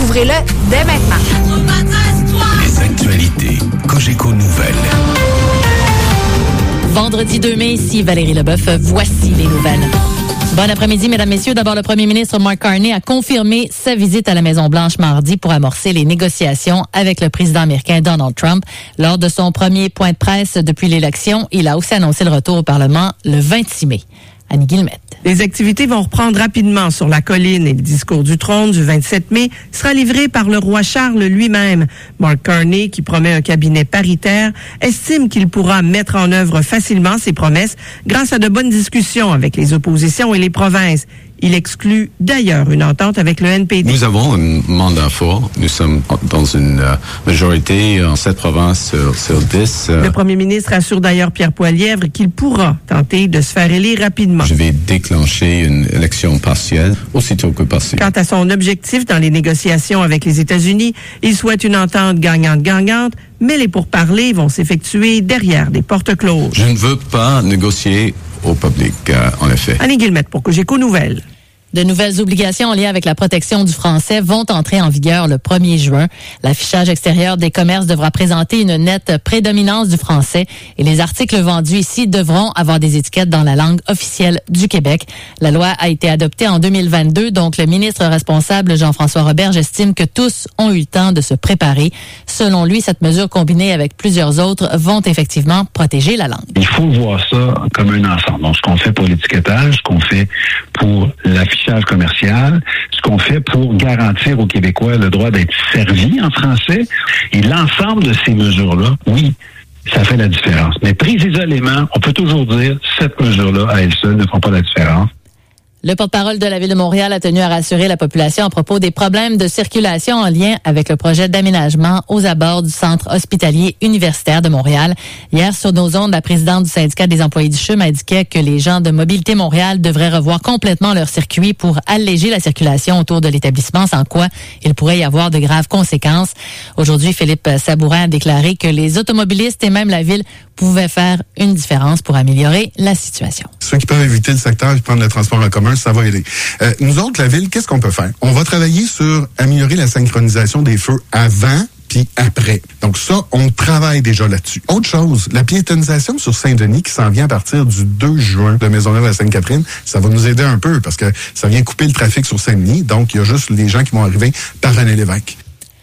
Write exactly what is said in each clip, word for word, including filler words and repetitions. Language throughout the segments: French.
Découvrez-le dès maintenant. Les actualités Cogeco Nouvelles. Vendredi deux mai, ici Valérie Leboeuf, voici les nouvelles. Bon après-midi, mesdames, messieurs. D'abord, le premier ministre Mark Carney a confirmé sa visite à la Maison-Blanche mardi pour amorcer les négociations avec le président américain Donald Trump. Lors de son premier point de presse depuis l'élection, il a aussi annoncé le retour au Parlement le vingt-six mai. Annie Guillemette. Les activités vont reprendre rapidement sur la colline et le discours du trône du vingt-sept mai sera livré par le roi Charles lui-même. Mark Carney, qui promet un cabinet paritaire, estime qu'il pourra mettre en œuvre facilement ses promesses grâce à de bonnes discussions avec les oppositions et les provinces. Il exclut d'ailleurs une entente avec le N P D. Nous avons un mandat fort. Nous sommes dans une euh, majorité en sept provinces sur, sur dix. Euh. Le premier ministre assure d'ailleurs Pierre Poilievre qu'il pourra tenter de se faire élire rapidement. Je vais déclencher une élection partielle aussitôt que possible. Quant à son objectif dans les négociations avec les États-Unis, il souhaite une entente gagnante-gagnante, mais les pourparlers vont s'effectuer derrière des portes closes. Je ne veux pas négocier au public, euh, en effet. Annie Guillemette pour Cogeco Nouvelles. De nouvelles obligations en lien avec la protection du français vont entrer en vigueur le premier juin. L'affichage extérieur des commerces devra présenter une nette prédominance du français et les articles vendus ici devront avoir des étiquettes dans la langue officielle du Québec. La loi a été adoptée en deux mille vingt-deux, donc le ministre responsable Jean-François Roberge estime que tous ont eu le temps de se préparer. Selon lui, cette mesure combinée avec plusieurs autres vont effectivement protéger la langue. Il faut voir ça comme un ensemble. Donc, ce qu'on fait pour l'étiquetage, ce qu'on fait pour l'affichage commercial, ce qu'on fait pour garantir aux Québécois le droit d'être servis en français. Et l'ensemble de ces mesures-là, oui, ça fait la différence. Mais prises isolément, on peut toujours dire cette mesure-là, à elle seule, ne font pas la différence. Le porte-parole de la Ville de Montréal a tenu à rassurer la population à propos des problèmes de circulation en lien avec le projet d'aménagement aux abords du Centre hospitalier universitaire de Montréal. Hier, sur nos ondes, la présidente du syndicat des employés du C H U M indiquait que les gens de Mobilité Montréal devraient revoir complètement leur circuit pour alléger la circulation autour de l'établissement, sans quoi il pourrait y avoir de graves conséquences. Aujourd'hui, Philippe Sabourin a déclaré que les automobilistes et même la Ville pouvaient faire une différence pour améliorer la situation. Ceux qui peuvent éviter le secteur et prendre le transport en commun, ça va aider. Euh, nous autres, la Ville, qu'est-ce qu'on peut faire? On va travailler sur améliorer la synchronisation des feux avant puis après. Donc ça, on travaille déjà là-dessus. Autre chose, la piétonisation sur Saint-Denis qui s'en vient à partir du deux juin de Maisonneuve à Sainte-Catherine, ça va nous aider un peu parce que ça vient couper le trafic sur Saint-Denis. Donc, il y a juste les gens qui vont arriver par René-Lévesque.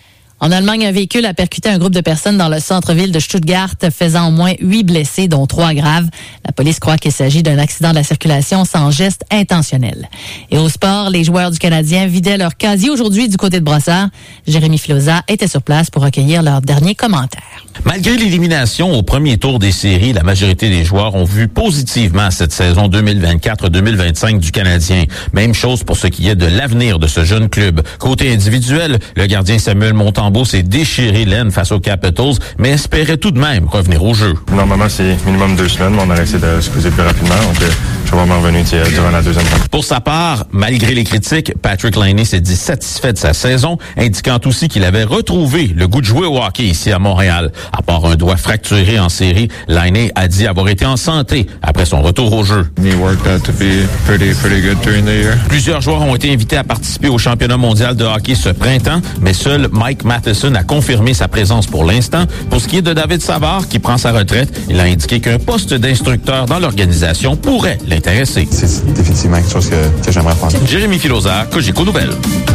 En Allemagne, un véhicule a percuté un groupe de personnes dans le centre-ville de Stuttgart, faisant au moins huit blessés, dont trois graves. La police croit qu'il s'agit d'un accident de la circulation sans geste intentionnel. Et au sport, les joueurs du Canadien vidaient leur casier aujourd'hui du côté de Brossard. Jérémy Filosa était sur place pour recueillir leurs derniers commentaires. Malgré l'élimination au premier tour des séries, la majorité des joueurs ont vu positivement cette saison deux mille vingt-quatre deux mille vingt-cinq du Canadien. Même chose pour ce qui est de l'avenir de ce jeune club. Côté individuel, le gardien Samuel Montembeault s'est déchiré l'aine face aux Capitals, mais espérait tout de même revenir au jeu. Normalement, c'est minimum deux semaines, mais on a essayé de se poser plus rapidement. Donc, euh, je suis vraiment revenu euh, durant la deuxième partie. Pour sa part, malgré les critiques, Patrick Laine s'est dit satisfait de sa saison, indiquant aussi qu'il avait retrouvé le goût de jouer au hockey ici à Montréal. À part un doigt fracturé en série, Laine a dit avoir été en santé après son retour au jeu. He worked out to be pretty, pretty good during the year. Plusieurs joueurs ont été invités à participer au championnat mondial de hockey ce printemps, mais seul Mike Matheson a confirmé sa présence pour l'instant. Pour ce qui est de David Savard, qui prend sa retraite, il a indiqué qu'un poste d'instructeur dans l'organisation pourrait l'intéresser. C'est définitivement quelque chose que, que j'aimerais faire. Jérémy Filosa, Cogeco Nouvelles.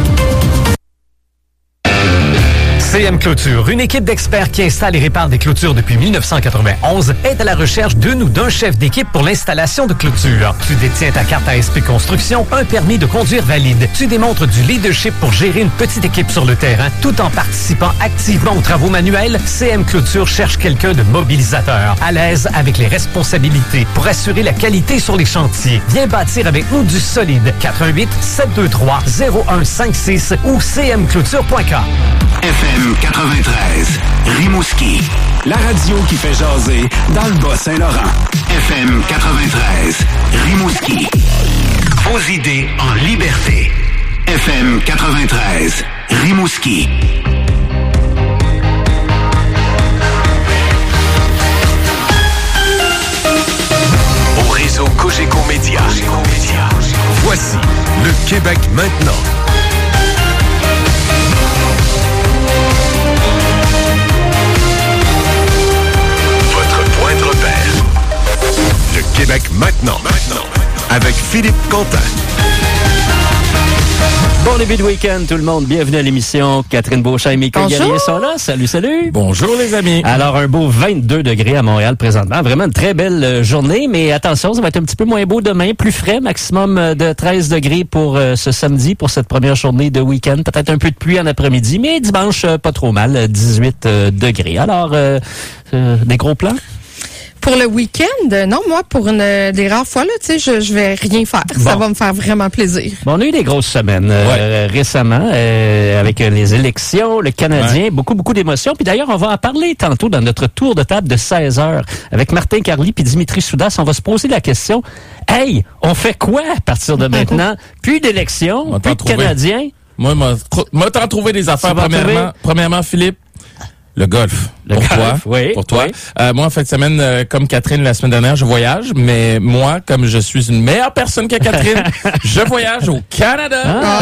C M Clôture, une équipe d'experts qui installe et répare des clôtures depuis mille neuf cent quatre-vingt-onze, est à la recherche d'une ou d'un chef d'équipe pour l'installation de clôtures. Tu détiens ta carte A S P Construction, un permis de conduire valide. Tu démontres du leadership pour gérer une petite équipe sur le terrain, tout en participant activement aux travaux manuels. C M Clôture cherche quelqu'un de mobilisateur, à l'aise avec les responsabilités, pour assurer la qualité sur les chantiers. Viens bâtir avec nous du solide. quatre un huit, sept deux trois, zéro un cinq six ou c m clôture point com. F M quatre-vingt-treize, Rimouski. La radio qui fait jaser dans le Bas-Saint-Laurent. F M quatre-vingt-treize, Rimouski. Vos idées en liberté. F M quatre-vingt-treize, Rimouski. Au réseau Cogeco Média. Voici le Québec maintenant. Philippe Quentin. Bon début de week-end, tout le monde. Bienvenue à l'émission. Catherine Beauchamp et Mickaël Guerrier sont là. Salut, salut. Bonjour, les amis. Alors, un beau vingt-deux degrés à Montréal présentement. Vraiment une très belle euh, journée, mais attention, ça va être un petit peu moins beau demain. Plus frais, maximum euh, de treize degrés pour euh, ce samedi, pour cette première journée de week-end. Peut-être un peu de pluie en après-midi, mais dimanche, euh, pas trop mal, dix-huit euh, degrés. Alors, euh, euh, des gros plans? Pour le week-end, non, moi, pour une des rares fois, là, tu sais, je, je vais rien faire. Bon. Ça va me faire vraiment plaisir. Bon, on a eu des grosses semaines euh, ouais. récemment, euh, avec les élections, le Canadien, ouais. beaucoup, beaucoup d'émotions. Puis d'ailleurs, on va en parler tantôt dans notre tour de table de seize heures avec Martin Carly puis Dimitri Soudas. On va se poser la question, hey, on fait quoi à partir de maintenant? Plus d'élections, plus de Canadiens. Moi, moi, t'en trouver des affaires. Premièrement, premièrement, Philippe, le golf. Le pour golf, toi, oui, pour toi. Oui. Euh, moi, en fin de semaine, euh, comme Catherine la semaine dernière, je voyage, mais moi, comme je suis une meilleure personne que Catherine, je voyage au Canada.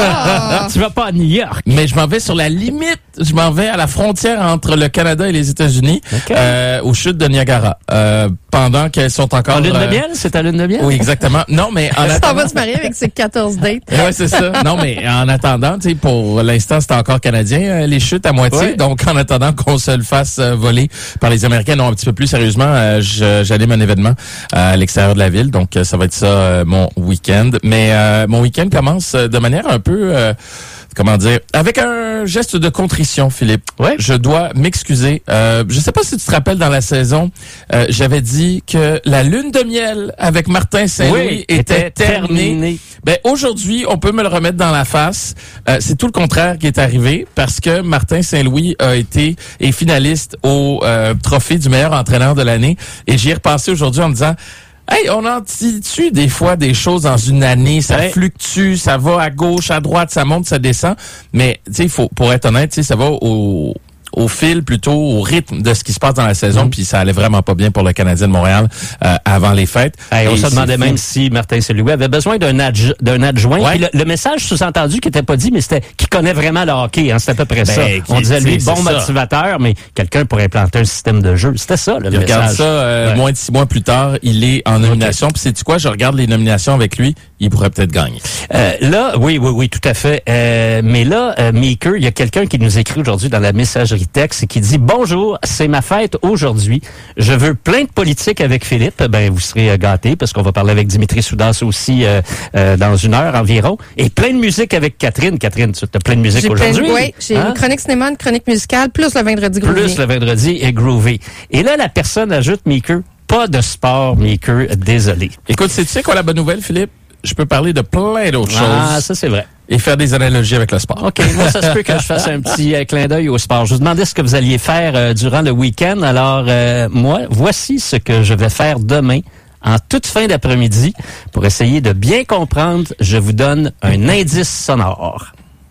Ah, tu vas pas à New York. Mais je m'en vais sur la limite. Je m'en vais à la frontière entre le Canada et les États-Unis, okay. euh, aux chutes de Niagara. Euh, pendant qu'elles sont encore... En lune euh... de miel? C'est à lune de miel? Oui, exactement. Non, mais en attendant... Ça va se marier avec ses quatorze dates. Oui, c'est ça. Non, mais en attendant, tu sais, pour l'instant, c'est encore canadien, euh, les chutes à moitié. Oui. Donc, en attendant qu'on se le fasse euh, voler par les Américains, non, un petit peu plus sérieusement, euh, je, j'anime un événement euh, à l'extérieur de la ville. Donc, euh, ça va être ça, euh, mon week-end. Mais euh, mon week-end commence de manière un peu... Euh, comment dire, avec un geste de contrition, Philippe. Ouais. Je dois m'excuser. Euh, je sais pas si tu te rappelles, dans la saison, euh, j'avais dit que la lune de miel avec Martin Saint-Louis oui, était, était terminée. terminée. Ben, aujourd'hui, on peut me le remettre dans la face. Euh, c'est tout le contraire qui est arrivé parce que Martin Saint-Louis a été est finaliste au euh, trophée du meilleur entraîneur de l'année. Et j'y ai repensé aujourd'hui en me disant... Hey, on antitue des fois des choses dans une année, ça ouais. fluctue, ça va à gauche, à droite, ça monte, ça descend. Mais, tu sais, faut, pour être honnête, tu sais, ça va au, au fil, plutôt au rythme de ce qui se passe dans la saison, mmh. puis ça allait vraiment pas bien pour le Canadien de Montréal euh, avant les fêtes. Hey, on se demandait même si Martin Saint-Louis avait besoin d'un, adj- d'un adjoint. Ouais. Puis le, le message sous-entendu qui était pas dit, mais c'était qu'il connaît vraiment le hockey. Hein, c'était à peu près ben, ça. On disait, lui, bon motivateur, mais quelqu'un pour implanter un système de jeu. C'était ça, le il message. Regarde ça, euh, ouais. moins de six mois plus tard, il est en nomination. Okay. Puis sais-tu quoi, je regarde les nominations avec lui, il pourrait peut-être gagner. Euh, là, oui, oui, oui, tout à fait. Euh, mais là, euh, Maker, il y a quelqu'un qui nous écrit aujourd'hui dans la messagerie texte et qui dit « Bonjour, c'est ma fête aujourd'hui. Je veux plein de politique avec Philippe. » Ben, vous serez euh, gâtés parce qu'on va parler avec Dimitri Soudas aussi euh, euh, dans une heure environ. Et plein de musique avec Catherine. Catherine, tu as plein de musique j'ai aujourd'hui. Plein, oui, j'ai hein? une chronique cinéma, une chronique musicale, plus le vendredi groovy. Plus le vendredi et groovy. Et là, la personne ajoute, Maker, pas de sport, Maker, désolé. Écoute, tu sais quoi la bonne nouvelle, Philippe? Je peux parler de plein d'autres ah, choses. Ah, ça, c'est vrai. Et faire des analogies avec le sport. OK. Moi, ça se peut que je fasse un petit euh, clin d'œil au sport. Je vous demandais ce que vous alliez faire euh, durant le week-end. Alors, euh, moi, voici ce que je vais faire demain, en toute fin d'après-midi, pour essayer de bien comprendre. Je vous donne un indice sonore.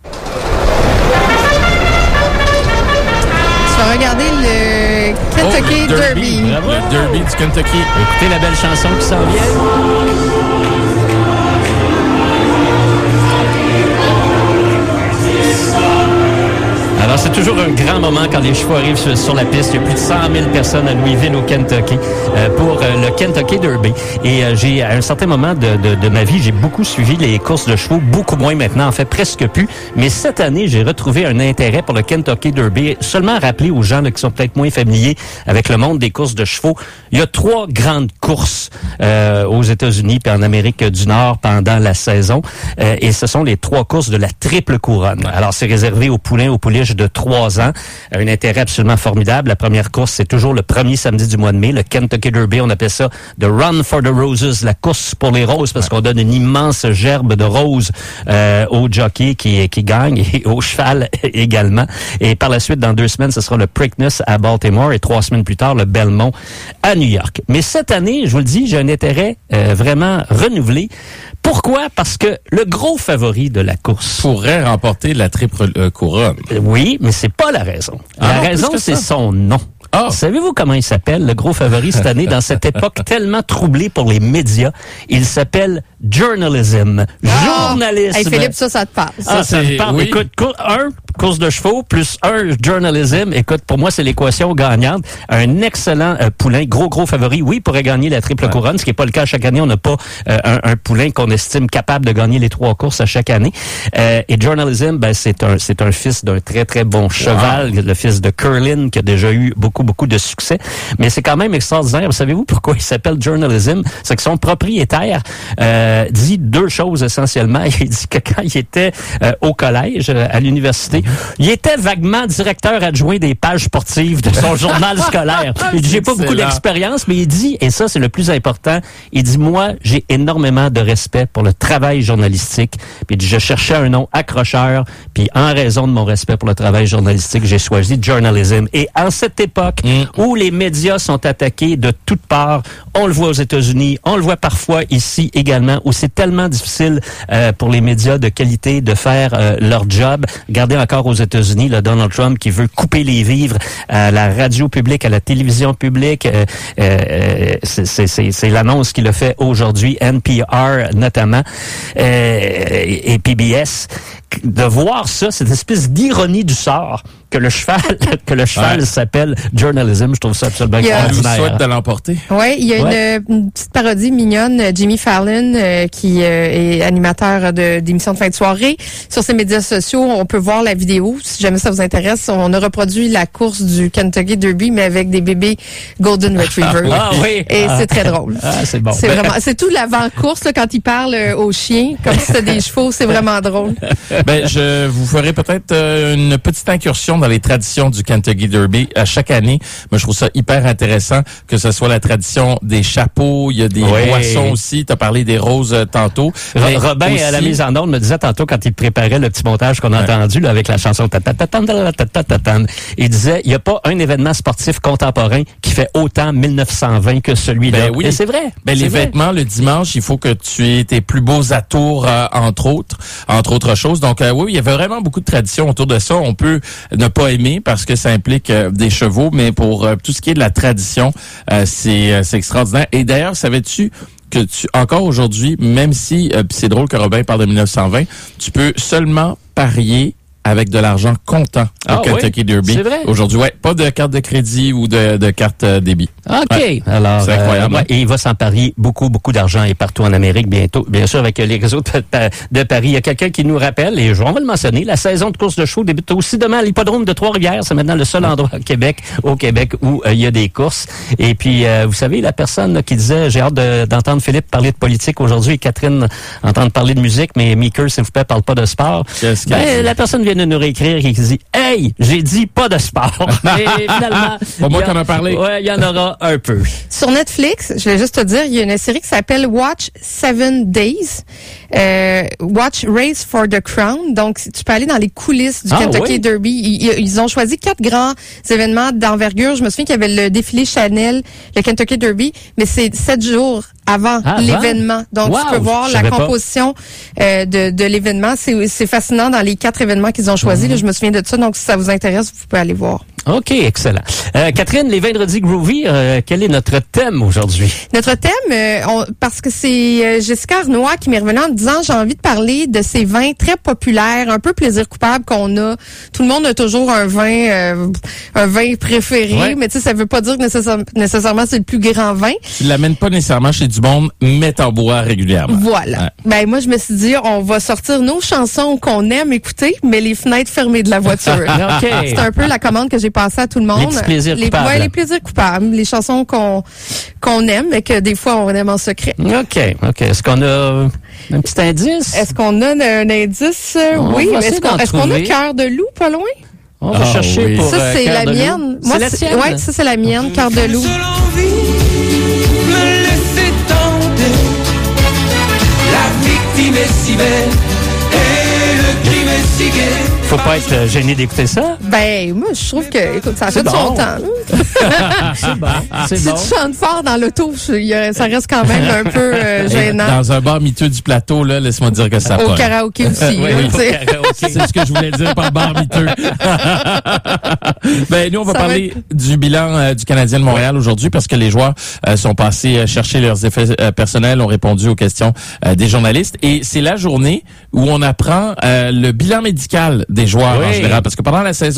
Tu vas regarder le Kentucky oh, le Derby. Derby. Le Derby du Kentucky. Écoutez la belle chanson qui s'en vient. Alors, c'est toujours un grand moment quand les chevaux arrivent sur, sur la piste. Il y a plus de cent mille personnes à Louisville, au Kentucky, euh, pour euh, le Kentucky Derby. Et euh, j'ai, à un certain moment de, de, de ma vie, j'ai beaucoup suivi les courses de chevaux, beaucoup moins maintenant, en fait, presque plus. Mais cette année, j'ai retrouvé un intérêt pour le Kentucky Derby. Seulement rappeler aux gens là, qui sont peut-être moins familiers avec le monde des courses de chevaux, il y a trois grandes courses euh, aux États-Unis et en Amérique du Nord pendant la saison. Euh, et ce sont les trois courses de la triple couronne. Alors, c'est réservé aux poulains, aux pouliches de trois ans. Un intérêt absolument formidable. La première course, c'est toujours le premier samedi du mois de mai. Le Kentucky Derby, on appelle ça The Run for the Roses, la course pour les roses, parce qu'on donne une immense gerbe de roses euh, au jockey qui, qui gagne et au cheval également. Et par la suite, dans deux semaines, ce sera le Preakness à Baltimore et trois semaines plus tard, le Belmont à New York. Mais cette année, je vous le dis, j'ai un intérêt euh, vraiment renouvelé. Pourquoi? Parce que le gros favori de la course pourrait remporter la triple euh, couronne. Oui, mais c'est pas la raison. La ah, raison, c'est ça. Son nom. Oh. Savez-vous comment il s'appelle, le gros favori cette année, dans cette époque tellement troublée pour les médias? Il s'appelle journalism. Ah! Journalisme. Hey, Philippe, ça, ça te passe. Ah, ça me parle. oui. Écoute, cour- un, course de chevaux, plus un, journalism. Écoute, pour moi, c'est l'équation gagnante. Un excellent euh, poulain, gros, gros favori. Oui, il pourrait gagner la triple Ouais. couronne, ce qui n'est pas le cas chaque année. On n'a pas euh, un, un poulain qu'on estime capable de gagner les trois courses à chaque année. Euh, et journalism, ben, c'est un, c'est un fils d'un très, très bon cheval, le fils de Curlin, qui a déjà eu beaucoup, beaucoup de succès. Mais c'est quand même extraordinaire. Savez-vous pourquoi il s'appelle journalism? C'est que son propriétaire euh, dit deux choses essentiellement. Il dit que quand il était euh, au collège, euh, à l'université, il était vaguement directeur adjoint des pages sportives de son journal scolaire. Il dit, j'ai pas beaucoup Excellent. d'expérience, mais il dit, et ça c'est le plus important, il dit, moi, j'ai énormément de respect pour le travail journalistique. Puis il dit, je cherchais un nom accrocheur, puis en raison de mon respect pour le travail journalistique, j'ai choisi journalism. Et en cette époque mm. où les médias sont attaqués de toutes parts, on le voit aux États-Unis, on le voit parfois ici également, où c'est tellement difficile euh, pour les médias de qualité de faire euh, leur job. Regardez encore aux États-Unis, là, Donald Trump qui veut couper les vivres à la radio publique, à la télévision publique. Euh, euh, c'est, c'est, c'est, c'est l'annonce qu'il a fait aujourd'hui, N P R notamment, euh, et P B S. De voir ça, cette espèce d'ironie du sort, que le cheval, que le cheval Ouais. s'appelle journalism, je trouve ça absolument Il y a- On nous extraordinaire. souhaite de l'emporter. Oui, il y a Ouais. une, une petite parodie mignonne, euh, Jimmy Fallon, euh, qui euh, est animateur de, d'émissions de fin de soirée. Sur ses médias sociaux, on peut voir la vidéo. Si jamais ça vous intéresse, on a reproduit la course du Kentucky Derby, mais avec des bébés Golden Retriever. Ah oui. Et Ah. c'est très drôle. Ah, c'est bon. C'est Ben, vraiment, c'est tout l'avant-course, là, quand il parle euh, aux chiens, comme si c'était des chevaux, c'est vraiment drôle. Ben, je vous ferai peut-être euh, une petite incursion dans les traditions du Kentucky Derby à chaque année. Moi, je trouve ça hyper intéressant que ce soit la tradition des chapeaux. Il y a des Oui. boissons aussi. Tu as parlé des roses euh, tantôt. Mais Ro- Robin, aussi- à la mise en onde, me disait tantôt, quand il préparait le petit montage qu'on a Ouais. entendu là, avec la chanson ta-ta-ta-tan, ta-ta-ta-tan, il disait, il n'y a pas un événement sportif contemporain qui fait autant mille neuf cent vingt que celui-là. Ben oui. Et c'est vrai. Ben, c'est les vrai. vêtements, le dimanche, il faut que tu aies tes plus beaux atours, euh, entre autres, entre autres choses. Donc, euh, oui, il y avait vraiment beaucoup de traditions autour de ça. On peut ne pas aimer parce que ça implique euh, des chevaux, mais pour euh, tout ce qui est de la tradition, euh, c'est, euh, c'est extraordinaire. Et d'ailleurs, savais-tu que tu, encore aujourd'hui, même si, euh, pis c'est drôle que Robin parle de mille neuf cent vingt, tu peux seulement parier avec de l'argent comptant au Ah Kentucky oui? Derby. C'est vrai? Aujourd'hui, ouais, pas de carte de crédit ou de, de carte euh, débit. OK. Ouais. Alors, C'est incroyable, euh, ouais, hein? et il va s'en parier beaucoup, beaucoup d'argent et partout en Amérique bientôt. Bien sûr, avec les réseaux de, de Paris. Il y a quelqu'un qui nous rappelle, et on va le mentionner, la saison de course de chevaux débute aussi demain à l'hippodrome de Trois-Rivières. C'est maintenant le seul endroit au Québec, au Québec où euh, il y a des courses. Et puis, euh, vous savez, la personne là, qui disait, j'ai hâte de- d'entendre Philippe parler de politique aujourd'hui et Catherine entendre parler de musique, mais Meeker, s'il vous plaît, parle pas de sport. Qu'est-ce qu'elle Ben, dit? la personne vient de nous réécrire et qui dit, hey, j'ai dit pas de sport. Mais finalement, Pas moi il y a- qu'on a parlé. Ouais, il y en aura un peu. Sur Netflix, je vais juste te dire, il y a une série qui s'appelle Watch Seven Days. Euh, Watch Race for the Crown. Donc, tu peux aller dans les coulisses du Ah, Kentucky oui? Derby. Ils, ils ont choisi quatre grands événements d'envergure. Je me souviens qu'il y avait le défilé Chanel, le Kentucky Derby, mais c'est sept jours avant Ah, l'événement. Donc, Wow, tu peux voir je la savais pas. composition euh, de, de l'événement. C'est, c'est fascinant dans les quatre événements qu'ils ont choisis. Mhm. Là, je me souviens de ça. Donc, si ça vous intéresse, vous pouvez aller voir. OK, excellent. Euh, Catherine, les vendredis groovy, euh, quel est notre thème aujourd'hui? Notre thème, euh, on- parce que c'est euh, Jessica Arnois qui m'est revenue en me disant, j'ai envie de parler de ces vins très populaires, un peu plaisir coupable qu'on a. Tout le monde a toujours un vin, euh, un vin préféré, Ouais. mais tu sais, ça veut pas dire que nécessaire- nécessairement c'est le plus grand vin. Tu l'amènes pas nécessairement chez du monde, mais t'en bois régulièrement. Voilà. Ouais. Ben moi, je me suis dit, on va sortir nos chansons qu'on aime écouter, mais les fenêtres fermées de la voiture. OK. C'est un peu la commande que j'ai passée à tout le monde. Les petits plaisirs les, coupables. ouais, les plaisirs coupables, les chansons qu'on qu'on aime, mais que des fois on aime en secret. OK, OK. Est-ce qu'on a un petit indice? Est-ce qu'on a un, un indice? On Oui. va essayer Est-ce qu'on d'en est-ce qu'on a trouver. Cœur de loup, pas loin? On va Ah, chercher oui. pour Ça, euh, c'est Cœur la de loup. mienne. C'est la tienne? Ouais, ça, c'est la mienne, Cœur de loup. Me laisser tenter. La victime est si belle et le Faut pas être gêné d'écouter ça. Ben, moi, je trouve que, écoute, ça a C'est fait bon. son temps, là. C'est bon. C'est Si bon. tu chantes fort dans l'auto, je- il y a- ça reste quand même un peu euh, gênant. Dans un bar miteux du plateau, là, laisse-moi dire que ça Au pogne. karaoké aussi, Euh, oui, là, oui. tu sais. C'est ce que je voulais dire par bar miteux. Ben, nous, on va Ça va parler du bilan euh, du Canadien de Montréal aujourd'hui parce que les joueurs euh, sont passés euh, chercher leurs effets euh, personnels, ont répondu aux questions euh, des journalistes. Et c'est la journée où on apprend euh, le bilan médical des joueurs Oui. en général. Parce que pendant la saison,